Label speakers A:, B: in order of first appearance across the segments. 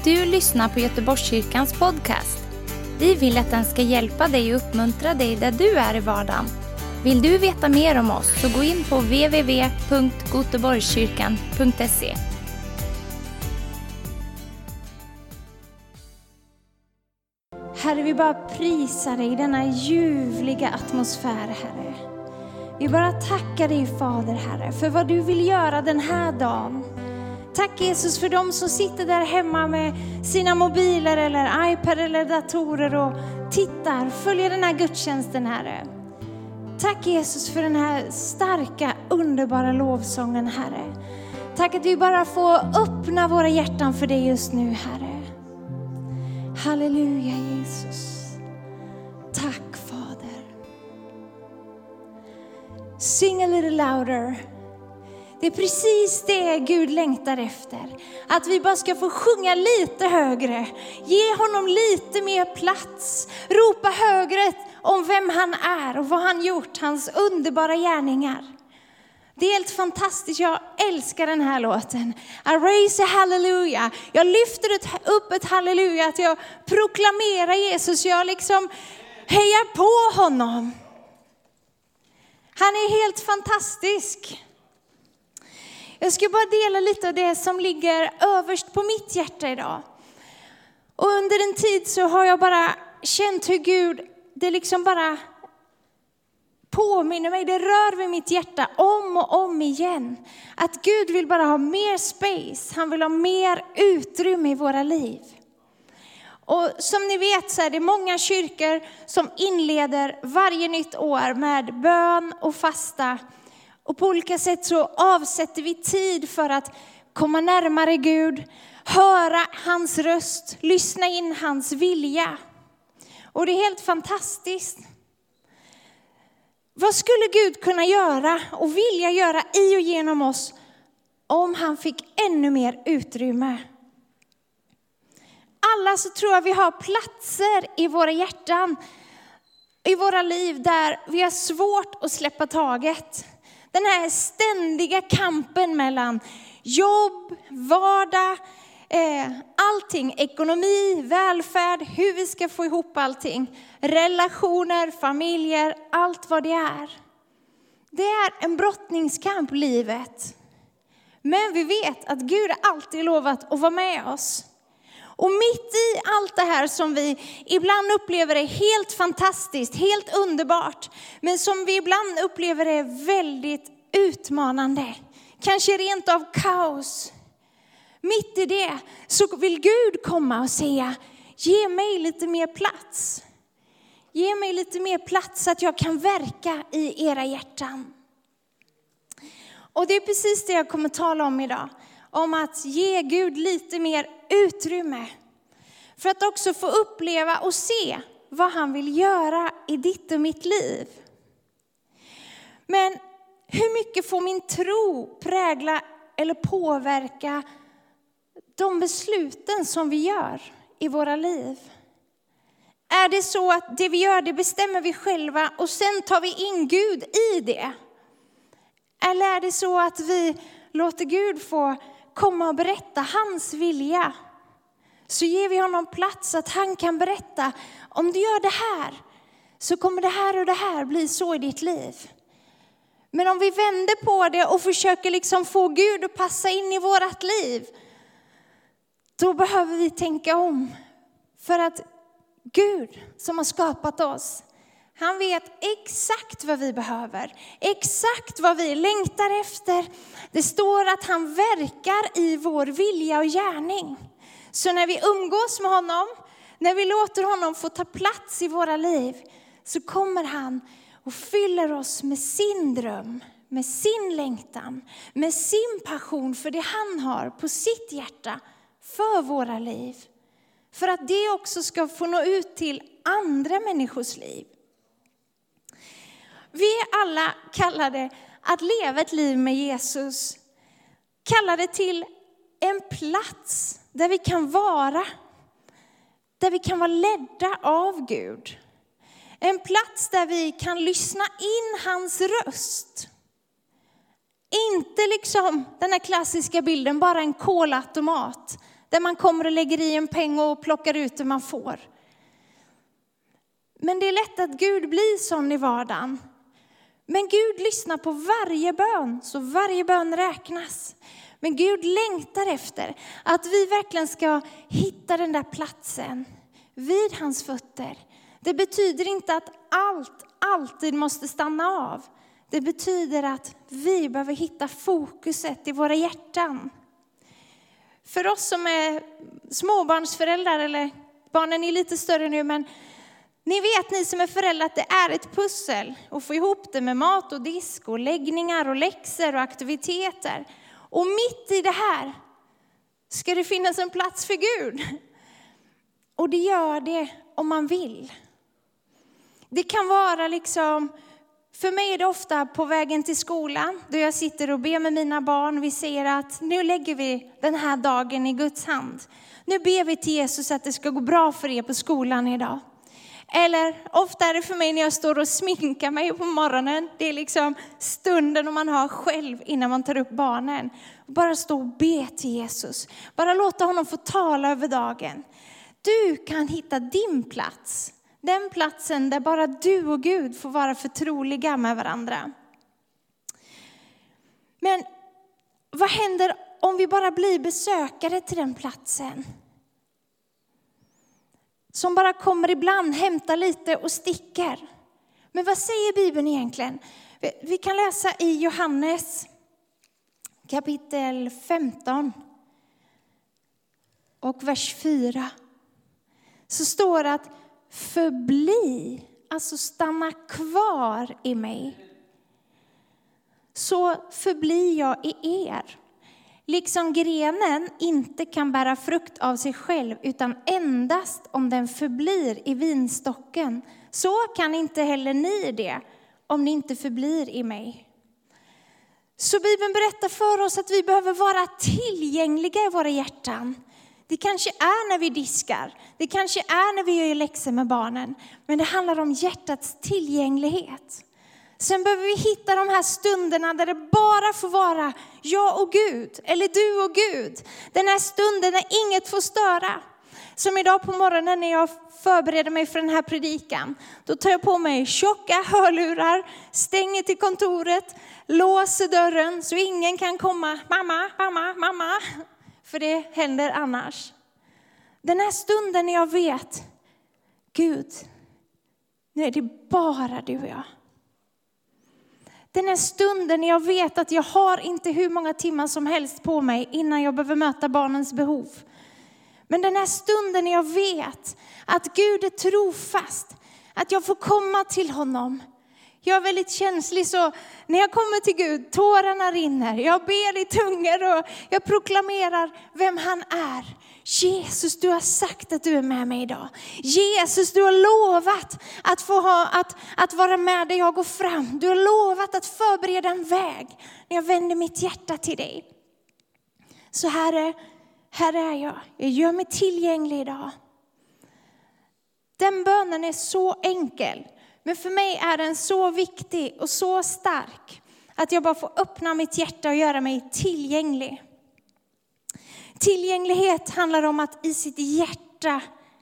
A: Du lyssnar på Göteborgskyrkans podcast. Vi vill att den ska hjälpa dig och uppmuntra dig där du är i vardagen. Vill du veta mer om oss så gå in på www.goteborgskyrkan.se.
B: Herre, vi bara prisar dig i denna ljuvliga atmosfär, Herre. Vi bara tackar dig, Fader, Herre, för vad du vill göra den här dagen. Tack Jesus för de som sitter där hemma med sina mobiler eller iPad eller datorer och tittar, följer den här gudstjänsten, Herre. Tack Jesus för den här starka, underbara lovsången, Herre. Tack att vi bara får öppna våra hjärtan för dig just nu, Herre. Halleluja Jesus. Tack Fader. Sing a little louder. Det är precis det Gud längtar efter. Att vi bara ska få sjunga lite högre. Ge honom lite mer plats. Ropa högre om vem han är och vad han gjort. Hans underbara gärningar. Det är helt fantastiskt. Jag älskar den här låten. I raise a hallelujah. Jag lyfter upp ett halleluja. Att jag proklamerar Jesus. Jag liksom hejar på honom. Han är helt fantastisk. Jag ska bara dela lite av det som ligger överst på mitt hjärta idag. Och under en tid så har jag bara känt hur Gud, det liksom bara påminner mig, det rör vid mitt hjärta om och om igen. Att Gud vill bara ha mer space, han vill ha mer utrymme i våra liv. Och som ni vet så är det många kyrkor som inleder varje nytt år med bön och fasta. Och på olika sätt så avsätter vi tid för att komma närmare Gud, höra hans röst, lyssna in hans vilja. Och det är helt fantastiskt. Vad skulle Gud kunna göra och vilja göra i och genom oss om han fick ännu mer utrymme? Alla så tror jag vi har platser i våra hjärtan, i våra liv där vi har svårt att släppa taget. Den här ständiga kampen mellan jobb, vardag, allting, ekonomi, välfärd, hur vi ska få ihop allting. Relationer, familjer, allt vad det är. Det är en brottningskamp, livet. Men vi vet att Gud har alltid lovat att vara med oss. Och mitt i allt det här som vi ibland upplever är helt fantastiskt, helt underbart. Men som vi ibland upplever är väldigt utmanande. Kanske rent av kaos. Mitt i det så vill Gud komma och säga, ge mig lite mer plats. Ge mig lite mer plats så att jag kan verka i era hjärtan. Och det är precis det jag kommer tala om idag. Om att ge Gud lite mer utrymme. För att också få uppleva och se vad han vill göra i ditt och mitt liv. Men hur mycket får min tro prägla eller påverka de besluten som vi gör i våra liv? Är det så att det vi gör, det bestämmer vi själva och sen tar vi in Gud i det? Eller är det så att vi låter Gud få komma och berätta hans vilja? Så ger vi honom plats att han kan berätta, om du gör det här så kommer det här och det här bli så i ditt liv. Men om vi vänder på det och försöker liksom få Gud att passa in i vårat liv, då behöver vi tänka om. För att Gud som har skapat oss, han vet exakt vad vi behöver. Exakt vad vi längtar efter. Det står att han verkar i vår vilja och gärning. Så när vi umgås med honom, när vi låter honom få ta plats i våra liv, så kommer han och fyller oss med sin dröm, med sin längtan, med sin passion för det han har på sitt hjärta för våra liv. För att det också ska få nå ut till andra människors liv. Vi är alla kallade att leva ett liv med Jesus. Kallade till en plats där vi kan vara. Där vi kan vara ledda av Gud. En plats där vi kan lyssna in hans röst. Inte liksom den här klassiska bilden, bara en kolautomat. Där man kommer och lägger i en peng och plockar ut det man får. Men det är lätt att Gud blir sån i vardagen. Men Gud lyssnar på varje bön, så varje bön räknas. Men Gud längtar efter att vi verkligen ska hitta den där platsen vid hans fötter. Det betyder inte att allt alltid måste stanna av. Det betyder att vi behöver hitta fokuset i våra hjärtan. För oss som är småbarnsföräldrar, eller barnen är lite större nu, men ni vet, ni som är föräldrar, att det är ett pussel att få ihop det med mat och disk och läggningar och läxor och aktiviteter. Och mitt i det här ska det finnas en plats för Gud. Och det gör det om man vill. Det kan vara liksom, för mig är det ofta på vägen till skolan, då jag sitter och ber med mina barn. Vi säger att nu lägger vi den här dagen i Guds hand. Nu ber vi till Jesus att det ska gå bra för er på skolan idag. Eller ofta är det för mig när jag står och sminkar mig på morgonen. Det är liksom stunden man har själv innan man tar upp barnen. Bara stå och be till Jesus. Bara låta honom få tala över dagen. Du kan hitta din plats. Den platsen där bara du och Gud får vara förtroliga med varandra. Men vad händer om vi bara blir besökare till den platsen? Som bara kommer ibland, hämtar lite och sticker. Men vad säger Bibeln egentligen? Vi kan läsa i Johannes kapitel 15 och vers 4. Så står det att förbli, alltså stanna kvar i mig. Så förblir jag i er. Liksom grenen inte kan bära frukt av sig själv, utan endast om den förblir i vinstocken. Så kan inte heller ni det, om ni inte förblir i mig. Så Bibeln berättar för oss att vi behöver vara tillgängliga i våra hjärtan. Det kanske är när vi diskar. Det kanske är när vi gör läxor med barnen. Men det handlar om hjärtats tillgänglighet. Sen behöver vi hitta de här stunderna där det bara får vara jag och Gud. Eller du och Gud. Den här stunden när inget får störa. Som idag på morgonen när jag förbereder mig för den här predikan. Då tar jag på mig tjocka hörlurar. Stänger till kontoret. Låser dörren så ingen kan komma. Mamma, mamma, mamma. För det händer annars. Den här stunden när jag vet. Gud, nu är det bara du och jag. Den här stunden när jag vet att jag har inte hur många timmar som helst på mig innan jag behöver möta barnens behov. Men den här stunden när jag vet att Gud är trofast. Att jag får komma till honom. Jag är väldigt känslig, så när jag kommer till Gud, tårarna rinner. Jag ber i tungor och jag proklamerar vem han är. Jesus, du har sagt att du är med mig idag. Jesus, du har lovat att få att vara med där jag går fram. Du har lovat att förbereda en väg när jag vänder mitt hjärta till dig. Så här är jag. Jag gör mig tillgänglig idag. Den bönen är så enkel. Men för mig är den så viktig och så stark. Att jag bara får öppna mitt hjärta och göra mig tillgänglig. Tillgänglighet handlar om att i sitt hjärta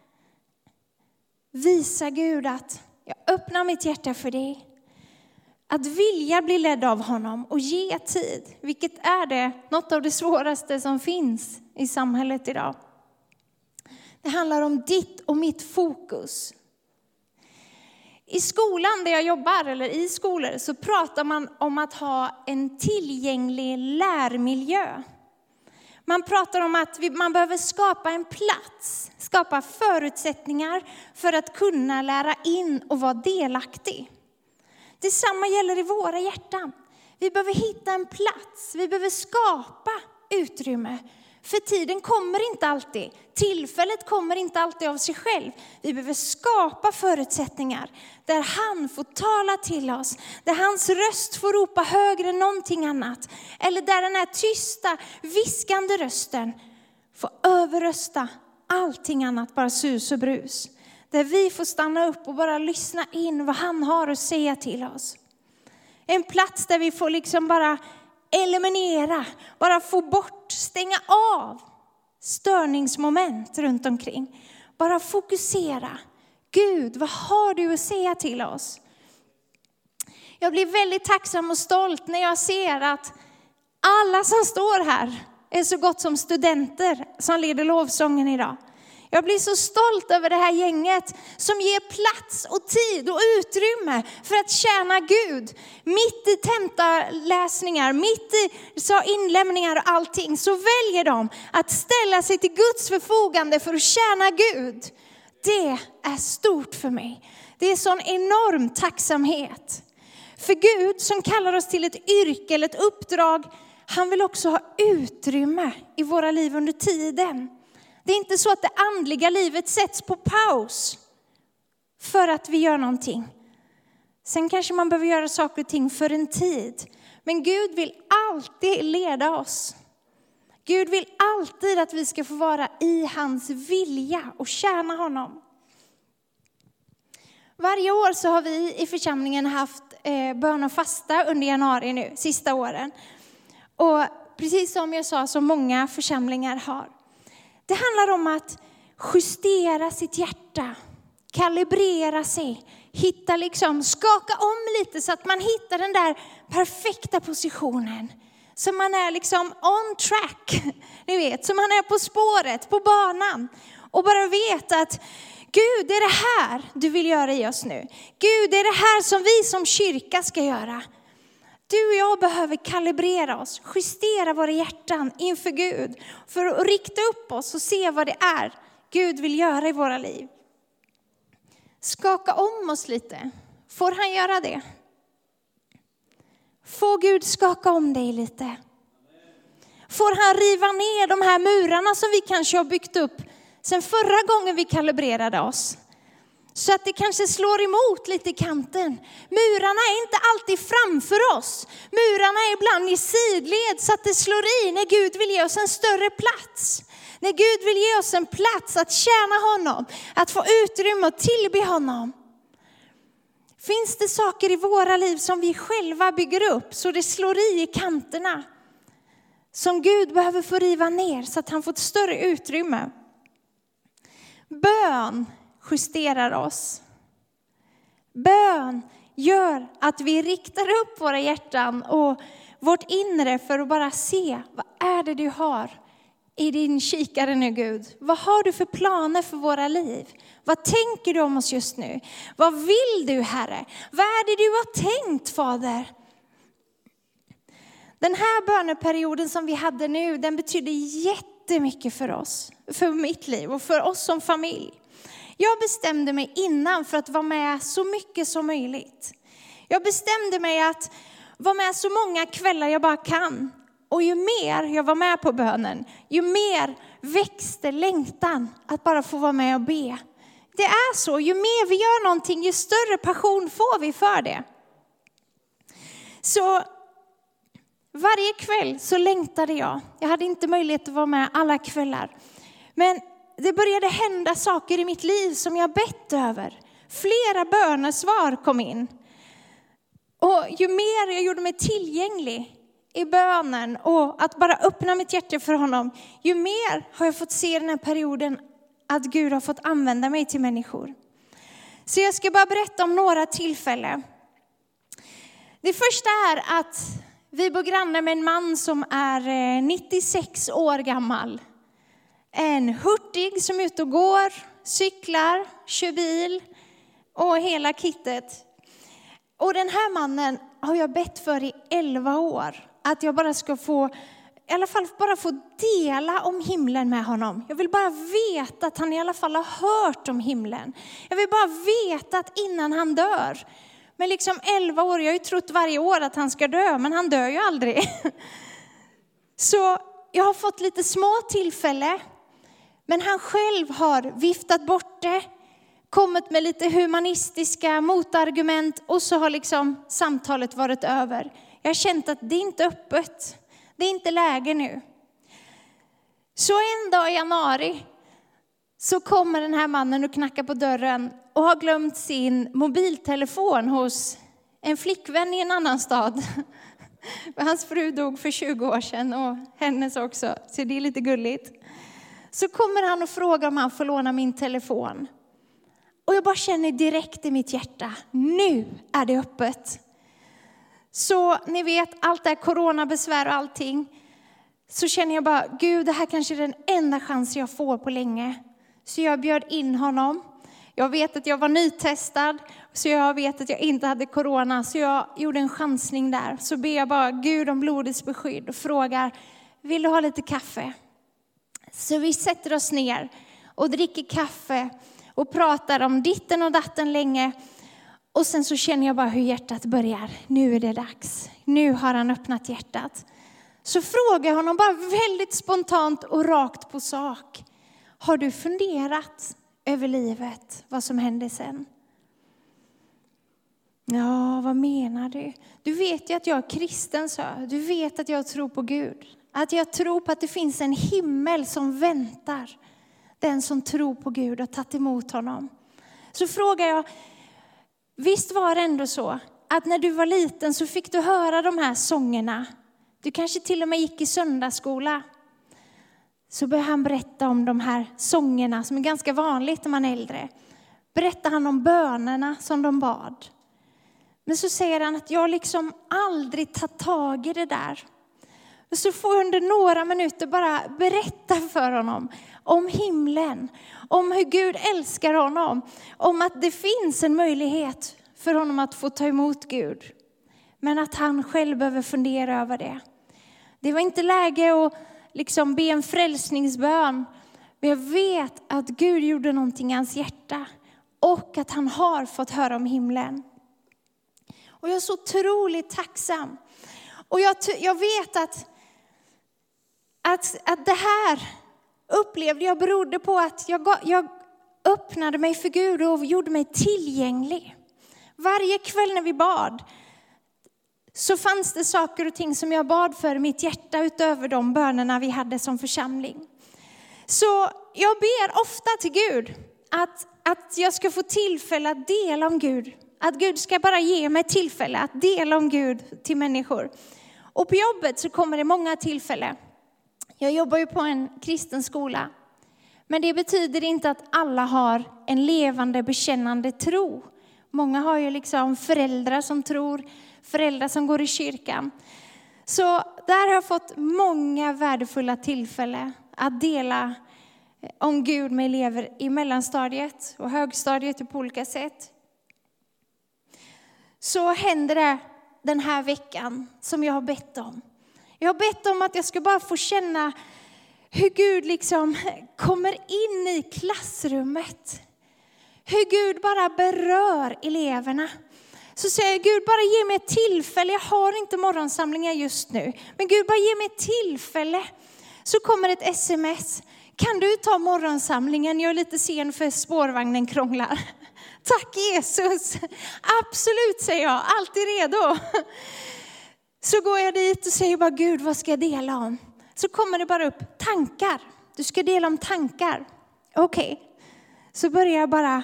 B: visa Gud att jag öppnar mitt hjärta för dig. Att vilja bli ledd av honom och ge tid. Vilket är det något av det svåraste som finns i samhället idag. Det handlar om ditt och mitt fokus. I skolan där jag jobbar eller i skolor så pratar man om att ha en tillgänglig lärmiljö. Man pratar om att man behöver skapa en plats, skapa förutsättningar för att kunna lära in och vara delaktig. Detsamma gäller i våra hjärtan. Vi behöver hitta en plats, vi behöver skapa utrymme. För tiden kommer inte alltid, tillfället kommer inte alltid av sig själv. Vi behöver skapa förutsättningar där han får tala till oss. Där hans röst får ropa högre än någonting annat. Eller där den här tysta, viskande rösten får överrösta allting annat, bara sus och brus. Där vi får stanna upp och bara lyssna in vad han har att säga till oss. En plats där vi får liksom bara eliminera, bara få bort, stänga av störningsmoment runt omkring. Bara fokusera. Gud, vad har du att säga till oss? Jag blir väldigt tacksam och stolt när jag ser att alla som står här är så gott som studenter som leder lovsången idag. Jag blir så stolt över det här gänget som ger plats och tid och utrymme för att tjäna Gud. Mitt i tentaläsningar, mitt i inlämningar och allting, så väljer de att ställa sig till Guds förfogande för att tjäna Gud. Det är stort för mig. Det är sån enorm tacksamhet. För Gud som kallar oss till ett yrke eller ett uppdrag, han vill också ha utrymme i våra liv under tiden. Det är inte så att det andliga livet sätts på paus för att vi gör någonting. Sen kanske man behöver göra saker och ting för en tid. Men Gud vill alltid leda oss. Gud vill alltid att vi ska få vara i hans vilja och tjäna honom. Varje år så har vi i församlingen haft bön och fasta under januari nu, sista åren. Och precis som jag sa, så många församlingar har. Det handlar om att justera sitt hjärta, kalibrera sig, skaka om lite så att man hittar den där perfekta positionen. Så man är on track, ni vet, så man är på spåret, på banan. Och bara vet att Gud, det är det här du vill göra i oss nu. Gud, det är det här som vi som kyrka ska göra. Du och jag behöver kalibrera oss, justera våra hjärtan inför Gud. För att rikta upp oss och se vad det är Gud vill göra i våra liv. Skaka om oss lite. Får han göra det? Får Gud skaka om dig lite? Får han riva ner de här murarna som vi kanske har byggt upp sen förra gången vi kalibrerade oss? Så att det kanske slår emot lite i kanten. Murarna är inte alltid framför oss. Murarna är ibland i sidled så att det slår i när Gud vill ge oss en större plats. När Gud vill ge oss en plats att tjäna honom. Att få utrymme att tillbe honom. Finns det saker i våra liv som vi själva bygger upp så det slår i kanterna? Som Gud behöver få riva ner så att han får ett större utrymme. Bön justerar oss. Bön gör att vi riktar upp våra hjärtan och vårt inre för att bara se vad är det du har i din kikare nu, Gud. Vad har du för planer för våra liv? Vad tänker du om oss just nu? Vad vill du, Herre? Vad är det du har tänkt, Fader? Den här böneperioden som vi hade nu, den betyder jättemycket för oss. För mitt liv och för oss som familj. Jag bestämde mig innan för att vara med så mycket som möjligt. Jag bestämde mig att vara med så många kvällar jag bara kan. Och ju mer jag var med på bönen, ju mer växte längtan att bara få vara med och be. Det är så, ju mer vi gör någonting, ju större passion får vi för det. Så varje kväll så längtade jag. Jag hade inte möjlighet att vara med alla kvällar. Men det började hända saker i mitt liv som jag bett över. Flera bönesvar kom in. Och ju mer jag gjorde mig tillgänglig i bönen och att bara öppna mitt hjärta för honom, ju mer har jag fått se den här perioden att Gud har fått använda mig till människor. Så jag ska bara berätta om några tillfällen. Det första är att vi bor grannar med en man som är 96 år gammal. En hurtig som är ute och går, cyklar, kör bil och hela kittet. Och den här mannen har jag bett för i 11 år. Att jag bara ska få, i alla fall bara få dela om himlen med honom. Jag vill bara veta att han i alla fall har hört om himlen. Jag vill bara veta att innan han dör. Men 11 år, jag har ju trott varje år att han ska dö, men han dör ju aldrig. Så jag har fått lite små tillfällen. Men han själv har viftat bort det. Kommit med lite humanistiska motargument. Och så har samtalet varit över. Jag har känt att det är inte öppet. Det är inte läge nu. Så en dag i januari så kommer den här mannen och knackar på dörren. Och har glömt sin mobiltelefon hos en flickvän i en annan stad. Hans fru dog för 20 år sedan och hennes också. Så det är lite gulligt. Så kommer han och frågar om han får låna min telefon. Och jag bara känner direkt i mitt hjärta, nu är det öppet. Så ni vet, allt det här coronabesvär och allting. Så känner jag bara, Gud, det här kanske är den enda chans jag får på länge. Så jag bjöd in honom. Jag vet att jag var nytestad. Så jag vet att jag inte hade corona. Så jag gjorde en chansning där. Så ber jag bara Gud om blodets beskydd och frågar, vill du ha lite kaffe? Så vi sätter oss ner och dricker kaffe och pratar om ditten och datten länge. Och sen så känner jag bara hur hjärtat börjar. Nu är det dags. Nu har han öppnat hjärtat. Så frågar jag honom bara väldigt spontant och rakt på sak. Har du funderat över livet? Vad som hände sen? Ja, vad menar du? Du vet ju att jag är kristen, så. Du vet att jag tror på Gud. Att jag tror på att det finns en himmel som väntar. Den som tror på Gud och tagit emot honom. Så frågar jag, visst var det ändå så att när du var liten så fick du höra de här sångerna. Du kanske till och med gick i söndagsskola. Så börjar han berätta om de här sångerna som är ganska vanligt när man är äldre. Berättar han om bönerna som de bad. Men så säger han att jag liksom aldrig tar tag i det där. Och så får jag under några minuter bara berätta för honom om himlen. Om hur Gud älskar honom. Om att det finns en möjlighet för honom att få ta emot Gud. Men att han själv behöver fundera över det. Det var inte läge att liksom be en frälsningsbön. Men jag vet att Gud gjorde någonting i hans hjärta. Och att han har fått höra om himlen. Och jag är så otroligt tacksam. Och jag vet att det här upplevde jag berodde på att jag öppnade mig för Gud och gjorde mig tillgänglig. Varje kväll när vi bad så fanns det saker och ting som jag bad för i mitt hjärta utöver de bönerna vi hade som församling. Så jag ber ofta till Gud att jag ska få tillfälle att dela om Gud. Att Gud ska bara ge mig tillfälle att dela om Gud till människor. Och på jobbet så kommer det många tillfällen. Jag jobbar ju på en kristen skola. Men det betyder inte att alla har en levande bekännande tro. Många har ju liksom föräldrar som tror, föräldrar som går i kyrkan. Så där har jag fått många värdefulla tillfällen att dela om Gud med elever i mellanstadiet och högstadiet på olika sätt. Så händer det den här veckan som jag har bett om. Jag har bett om att jag ska bara få känna hur Gud liksom kommer in i klassrummet. Hur Gud bara berör eleverna. Så säger jag, Gud bara ge mig ett tillfälle. Jag har inte morgonsamlingar just nu. Men Gud bara ge mig ett tillfälle. Så kommer ett sms. Kan du ta morgonsamlingen? Jag är lite sen för spårvagnen krånglar. Tack Jesus. Absolut, säger jag. Alltid redo. Så går jag dit och säger bara, Gud, vad ska jag dela om? Så kommer det bara upp tankar. Du ska dela om tankar. Okej. Så börjar jag bara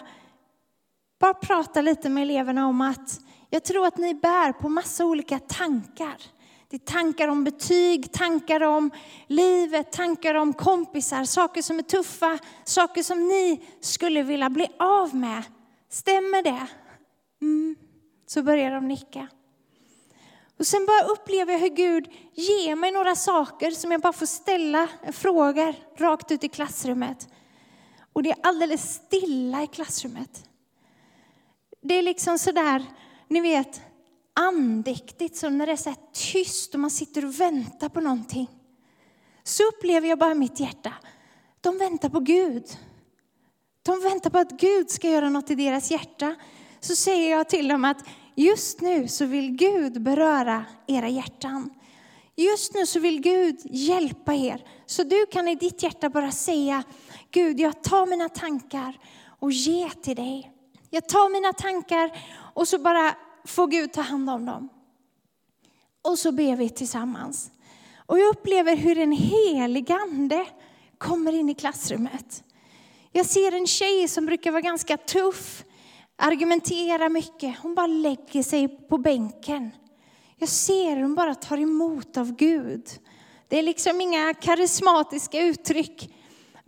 B: prata lite med eleverna om att jag tror att ni bär på massa olika tankar. Det är tankar om betyg, tankar om livet, tankar om kompisar, saker som är tuffa, saker som ni skulle vilja bli av med. Stämmer det? Så börjar de nicka. Och sen bara upplever jag hur Gud ger mig några saker som jag bara får ställa frågor rakt ut i klassrummet. Och det är alldeles stilla i klassrummet. Det är liksom sådär, ni vet, andäktigt, som när det är så här tyst och man sitter och väntar på någonting. Så upplever jag bara i mitt hjärta, de väntar på Gud. De väntar på att Gud ska göra något i deras hjärta. Så säger jag till dem att just nu så vill Gud beröra era hjärtan. Just nu så vill Gud hjälpa er. Så du kan i ditt hjärta bara säga, Gud, jag tar mina tankar och ger till dig. Jag tar mina tankar och så bara får Gud ta hand om dem. Och så ber vi tillsammans. Och jag upplever hur en helig ande kommer in i klassrummet. Jag ser en tjej som brukar vara ganska tuff, argumentera mycket. Hon bara lägger sig på bänken. Jag ser hur hon bara tar emot av Gud. Det är liksom inga karismatiska uttryck.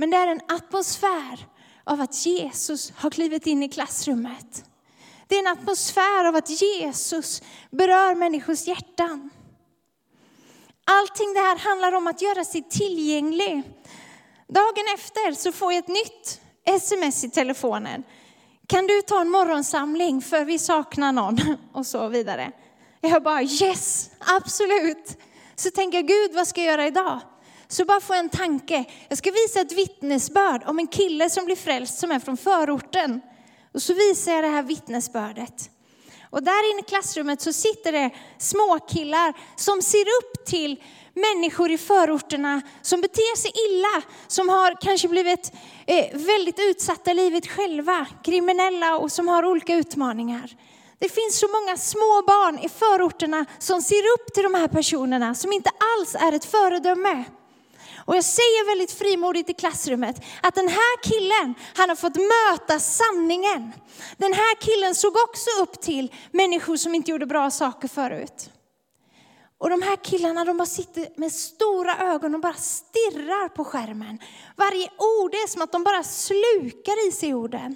B: Men det är en atmosfär av att Jesus har klivit in i klassrummet. Det är en atmosfär av att Jesus berör människors hjärtan. Allting det här handlar om att göra sig tillgänglig. Dagen efter så får jag ett nytt sms i telefonen. Kan du ta en morgonsamling för vi saknar någon? Och så vidare. Jag bara yes, absolut. Så tänker jag, Gud, vad ska jag göra idag? Så bara får jag en tanke. Jag ska visa ett vittnesbörd om en kille som blir frälst som är från förorten. Och så visar jag det här vittnesbördet. Och där inne i klassrummet så sitter det små killar som ser upp till människor i förorterna som beter sig illa. Som har kanske blivit väldigt utsatta i livet själva. Kriminella och som har olika utmaningar. Det finns så många små barn i förorterna som ser upp till de här personerna som inte alls är ett föredöme. Och jag säger väldigt frimodigt i klassrummet att den här killen, han har fått möta sanningen. Den här killen såg också upp till människor som inte gjorde bra saker förut. Och de här killarna, de bara sitter med stora ögon och bara stirrar på skärmen. Varje ord är som att de bara slukar i sig orden.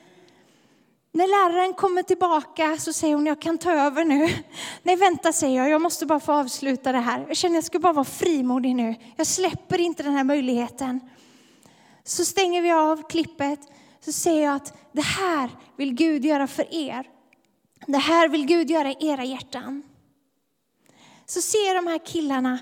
B: När läraren kommer tillbaka så säger hon, jag kan ta över nu. Nej, vänta, säger jag måste bara få avsluta det här. Jag känner jag ska bara vara frimodig nu. Jag släpper inte den här möjligheten. Så stänger vi av klippet. Så säger jag att det här vill Gud göra för er. Det här vill Gud göra i era hjärtan. Så ser de här killarna.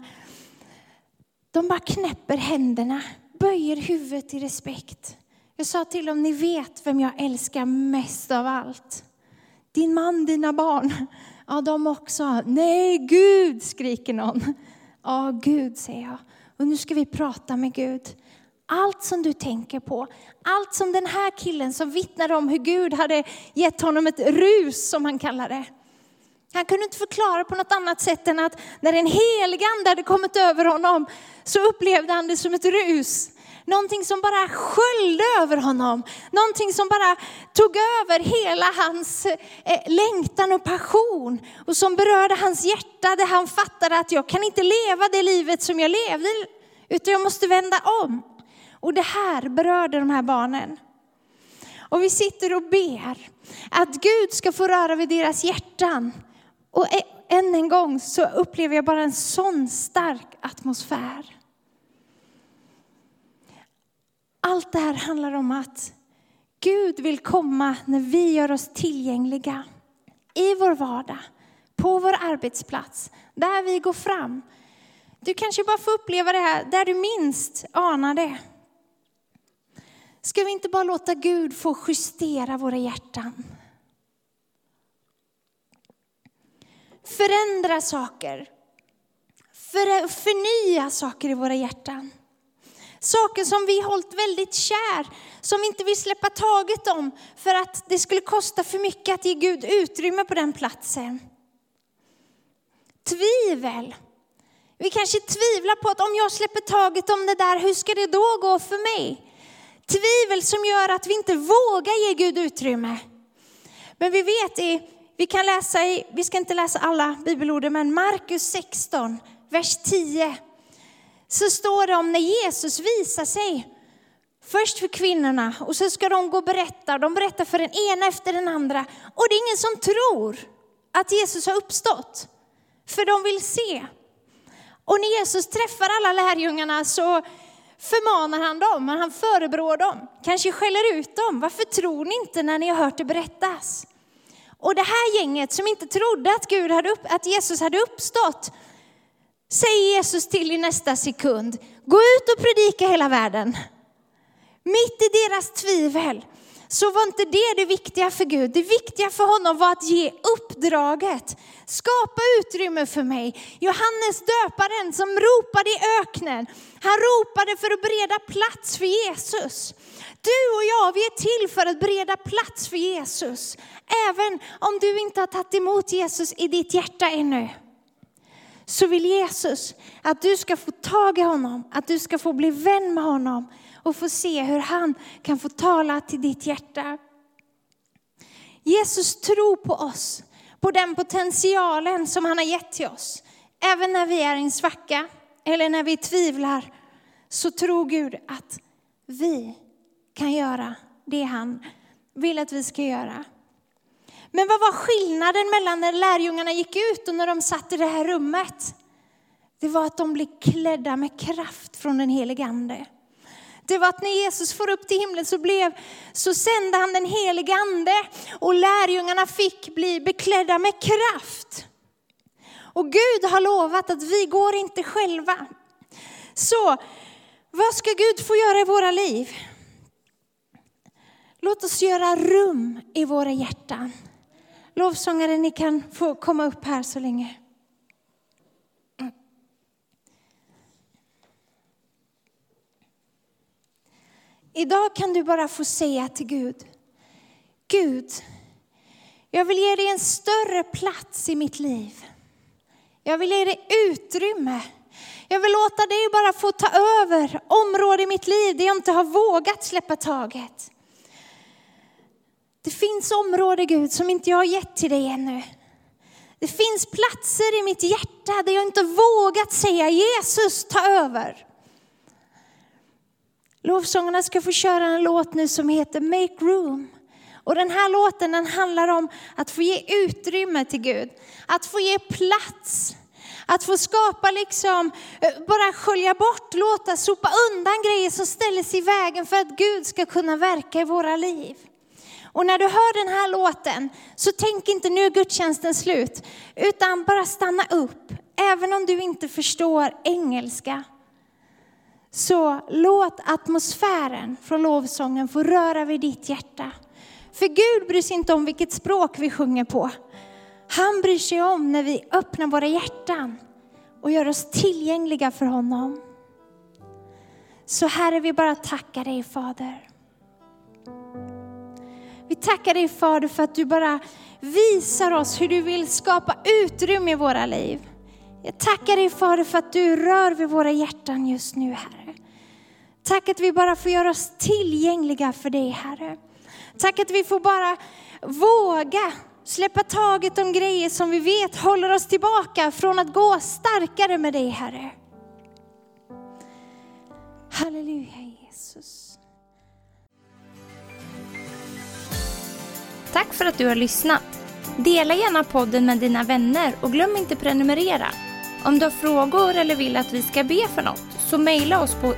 B: De bara knäpper händerna. Böjer huvudet i respekt. Jag sa till dem, ni vet vem jag älskar mest av allt. Din man, dina barn. Ja, de också. Nej, Gud, skriker någon. Ja, Gud, säger jag. Och nu ska vi prata med Gud. Allt som du tänker på. Allt som den här killen som vittnade om hur Gud hade gett honom ett rus, som han kallar det. Han kunde inte förklara på något annat sätt än att när en helig ande hade kommit över honom så upplevde han det som ett rus. Någonting som bara sköljde över honom. Någonting som bara tog över hela hans längtan och passion. Och som berörde hans hjärta. Där han fattade att jag kan inte leva det livet som jag levde. Utan jag måste vända om. Och det här berörde de här barnen. Och vi sitter och ber att Gud ska få röra vid deras hjärtan. Och än en gång så upplever jag bara en sån stark atmosfär. Allt det här handlar om att Gud vill komma när vi gör oss tillgängliga. I vår vardag, på vår arbetsplats, där vi går fram. Du kanske bara får uppleva det här där du minst anar det. Ska vi inte bara låta Gud få justera våra hjärtan? Förändra saker. Förnya saker i våra hjärtan. Saker som vi hållit väldigt kär. Som vi inte vill släppa taget om. För att det skulle kosta för mycket att ge Gud utrymme på den platsen. Tvivel. Vi kanske tvivlar på att om jag släpper taget om det där, hur ska det då gå för mig? Tvivel som gör att vi inte vågar ge Gud utrymme. Men vi vet vi kan läsa vi ska inte läsa alla bibelorden, men Markus 16, vers 10. Så står det om när Jesus visar sig först för kvinnorna. Och så ska de gå och berätta. De berättar för den ena efter den andra. Och det är ingen som tror att Jesus har uppstått. För de vill se. Och när Jesus träffar alla lärjungarna så förmanar han dem. Men han förebrår dem. Kanske skäller ut dem. Varför tror ni inte när ni har hört det berättas? Och det här gänget som inte trodde att Jesus hade uppstått. Säger Jesus till i nästa sekund. Gå ut och predika hela världen. Mitt i deras tvivel så var inte det viktiga för Gud. Det viktiga för honom var att ge uppdraget. Skapa utrymme för mig. Johannes döparen som ropade i öknen. Han ropade för att bereda plats för Jesus. Du och jag, vi är till för att bereda plats för Jesus. Även om du inte har tagit emot Jesus i ditt hjärta ännu. Så vill Jesus att du ska få tag i honom. Att du ska få bli vän med honom. Och få se hur han kan få tala till ditt hjärta. Jesus tror på oss. På den potentialen som han har gett till oss. Även när vi är i en svacka. Eller när vi tvivlar. Så tror Gud att vi kan göra det han vill att vi ska göra. Men vad var skillnaden mellan när lärjungarna gick ut och när de satt i det här rummet? Det var att de blev klädda med kraft från den helige ande. Det var att när Jesus får upp till himlen så sände han den helige ande och lärjungarna fick bli beklädda med kraft. Och Gud har lovat att vi går inte själva. Så vad ska Gud få göra i våra liv? Låt oss göra rum i våra hjärtan. Lovsångare, ni kan få komma upp här så länge. Idag kan du bara få säga till Gud: Gud, jag vill ge dig en större plats i mitt liv. Jag vill ge dig utrymme. Jag vill låta dig bara få ta över områden i mitt liv där jag inte har vågat släppa taget. Det finns områden, Gud, som inte jag har gett till dig ännu. Det finns platser i mitt hjärta där jag inte vågat säga: Jesus, ta över. Lovsångarna ska få köra en låt nu som heter Make Room. Och den här låten, den handlar om att få ge utrymme till Gud. Att få ge plats. Att få skapa bara skölja bort, låta sopa undan grejer som ställer sig i vägen för att Gud ska kunna verka i våra liv. Och när du hör den här låten så tänk inte nu är gudstjänsten slut. Utan bara stanna upp. Även om du inte förstår engelska. Så låt atmosfären från lovsången få röra vid ditt hjärta. För Gud bryr sig inte om vilket språk vi sjunger på. Han bryr sig om när vi öppnar våra hjärtan och gör oss tillgängliga för honom. Så Herre, vi bara tackar dig, Fader. Vi tackar dig, Fader, för att du bara visar oss hur du vill skapa utrymme i våra liv. Jag tackar dig, Fader, för att du rör vid våra hjärtan just nu, Herre. Tack att vi bara får göra oss tillgängliga för dig, Herre. Tack att vi får bara våga släppa taget om grejer som vi vet håller oss tillbaka från att gå starkare med dig, Herre. Halleluja, Jesus.
A: Tack för att du har lyssnat. Dela gärna podden med dina vänner och glöm inte prenumerera. Om du har frågor eller vill att vi ska be för något så mejla oss på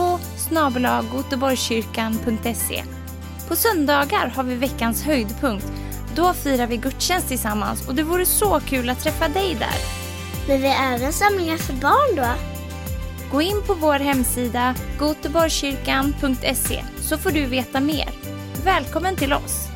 A: info@goteborgskyrkan.se. På söndagar har vi veckans höjdpunkt. Då firar vi gudstjänst tillsammans och det vore så kul att träffa dig där.
C: Men vi har även samlingar för barn då?
A: Gå in på vår hemsida goteborgskyrkan.se så får du veta mer. Välkommen till oss!